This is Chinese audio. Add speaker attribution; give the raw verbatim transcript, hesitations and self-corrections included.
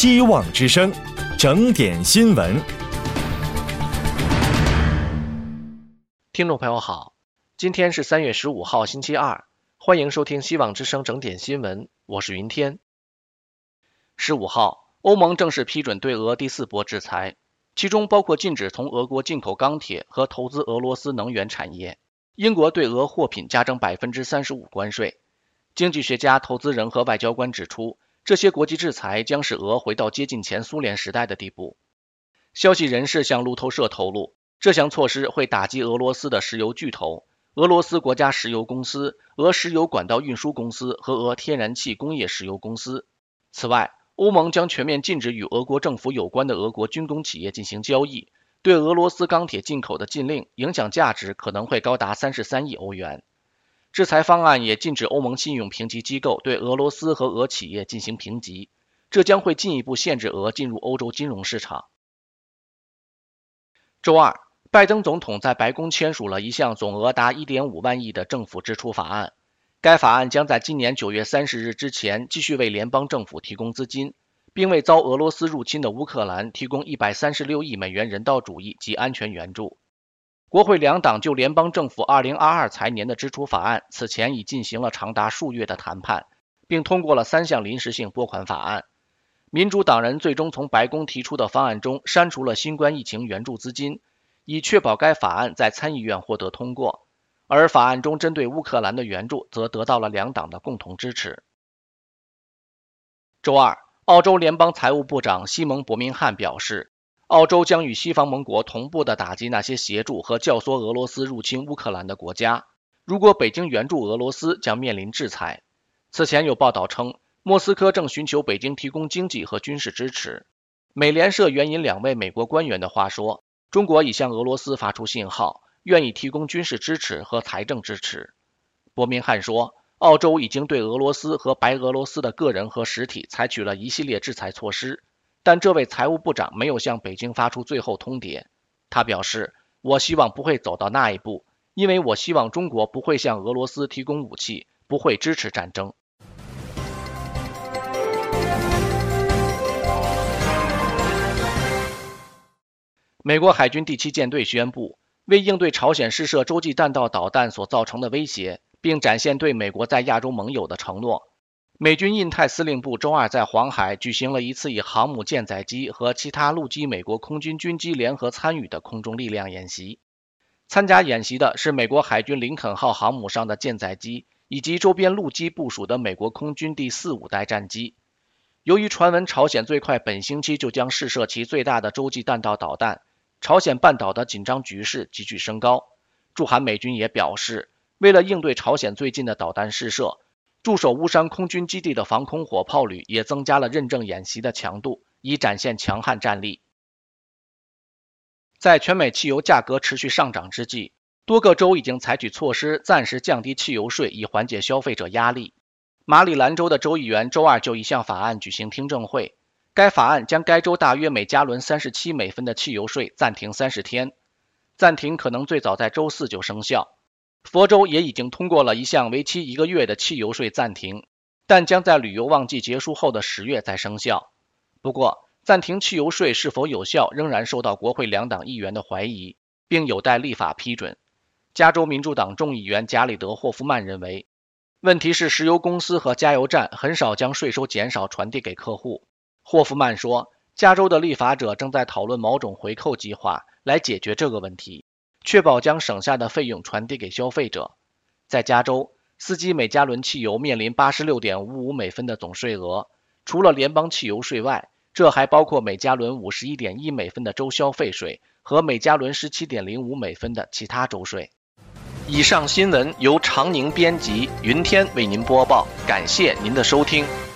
Speaker 1: 希望之声，整点新闻。
Speaker 2: 听众朋友好，今天是三月十五号星期二，欢迎收听希望之声整点新闻，我是云天。十五号，欧盟正式批准对俄第四波制裁，其中包括禁止从俄国进口钢铁和投资俄罗斯能源产业。英国对俄货品加征 百分之三十五 关税。经济学家、投资人和外交官指出，这些国际制裁将使俄回到接近前苏联时代的地步。消息人士向路透社透露，这项措施会打击俄罗斯的石油巨头俄罗斯国家石油公司、俄石油管道运输公司和俄天然气工业石油公司。此外，欧盟将全面禁止与俄国政府有关的俄国军工企业进行交易，对俄罗斯钢铁进口的禁令影响价值可能会高达三十三亿欧元。制裁方案也禁止欧盟信用评级机构对俄罗斯和俄企业进行评级，这将会进一步限制俄进入欧洲金融市场。周二，拜登总统在白宫签署了一项总额达 一点五万亿的政府支出法案，该法案将在今年九月三十日之前继续为联邦政府提供资金，并为遭俄罗斯入侵的乌克兰提供一百三十六亿美元人道主义及安全援助。国会两党就联邦政府二零二二财年的支出法案此前已进行了长达数月的谈判，并通过了三项临时性拨款法案。民主党人最终从白宫提出的方案中删除了新冠疫情援助资金，以确保该法案在参议院获得通过，而法案中针对乌克兰的援助则得到了两党的共同支持。周二，澳洲联邦财务部长西蒙·伯明翰表示，澳洲将与西方盟国同步地打击那些协助和教唆俄罗斯入侵乌克兰的国家，如果北京援助俄罗斯将面临制裁。此前有报道称，莫斯科正寻求北京提供经济和军事支持。美联社援引两位美国官员的话说，中国已向俄罗斯发出信号，愿意提供军事支持和财政支持。伯明翰说，澳洲已经对俄罗斯和白俄罗斯的个人和实体采取了一系列制裁措施，但这位财务部长没有向北京发出最后通牒。他表示，我希望不会走到那一步，因为我希望中国不会向俄罗斯提供武器，不会支持战争。美国海军第七舰队宣布，为应对朝鲜试射洲际弹道导弹所造成的威胁，并展现对美国在亚洲盟友的承诺，美军印太司令部周二在黄海举行了一次以航母舰载机和其他陆基美国空军军机联合参与的空中力量演习。参加演习的是美国海军林肯号航母上的舰载机，以及周边陆基部署的美国空军第四五代战机。由于传闻朝鲜最快本星期就将试射其最大的洲际弹道导弹，朝鲜半岛的紧张局势急剧升高。驻韩美军也表示，为了应对朝鲜最近的导弹试射，驻守乌山空军基地的防空火炮旅也增加了认证演习的强度，以展现强悍战力。在全美汽油价格持续上涨之际，多个州已经采取措施暂时降低汽油税，以缓解消费者压力。马里兰州的州议员周二就一项法案举行听证会，该法案将该州大约每加仑三十七美分的汽油税暂停三十天，暂停可能最早在周四就生效。佛州也已经通过了一项为期一个月的汽油税暂停，但将在旅游旺季结束后的十月再生效。不过，暂停汽油税是否有效仍然受到国会两党议员的怀疑，并有待立法批准。加州民主党众议员贾里德·霍夫曼认为，问题是石油公司和加油站很少将税收减少传递给客户。霍夫曼说，加州的立法者正在讨论某种回扣计划来解决这个问题，确保将省下的费用传递给消费者。在加州，司机每加仑汽油面临 八十六点五五美分的总税额，除了联邦汽油税外，这还包括每加仑 五十一点一美分的州消费税和每加仑 十七点零五美分的其他州税。以上新闻由常宁编辑，云天为您播报，感谢您的收听。